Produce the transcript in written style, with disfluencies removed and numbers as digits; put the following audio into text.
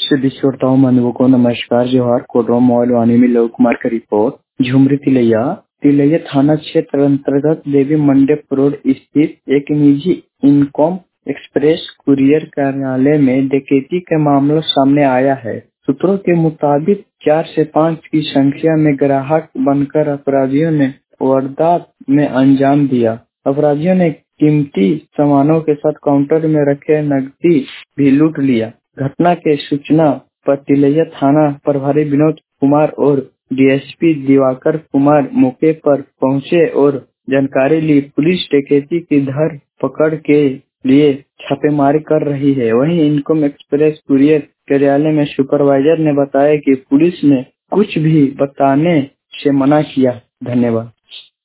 सभी श्रोताओं बंधुओं को नमस्कार। जोहार कोटवा मोबाइल वाणी में लोक कुमार की रिपोर्ट। झुमरी तिलैया थाना क्षेत्र अंतर्गत देवी मंडप रोड स्थित एक निजी इनकॉम एक्सप्रेस कुरियर कार्यालय में डकैती का मामला सामने आया है। सूत्रों के मुताबिक 4 से 5 की संख्या में ग्राहक बनकर अपराधियों ने वारदात में अंजाम दिया। अपराधियों ने कीमती सामानों के साथ काउंटर में रखे नकदी भी लूट लिया। घटना के सूचना पर तिलैया थाना प्रभारी विनोद कुमार और डीएसपी दिवाकर कुमार मौके पर पहुंचे और जानकारी ली। पुलिस डकैती की धर पकड़ के लिए छापेमारी कर रही है। वहीं इनकम एक्सप्रेस कुरियर कार्यालय में सुपरवाइजर ने बताया कि पुलिस ने कुछ भी बताने से मना किया। धन्यवाद।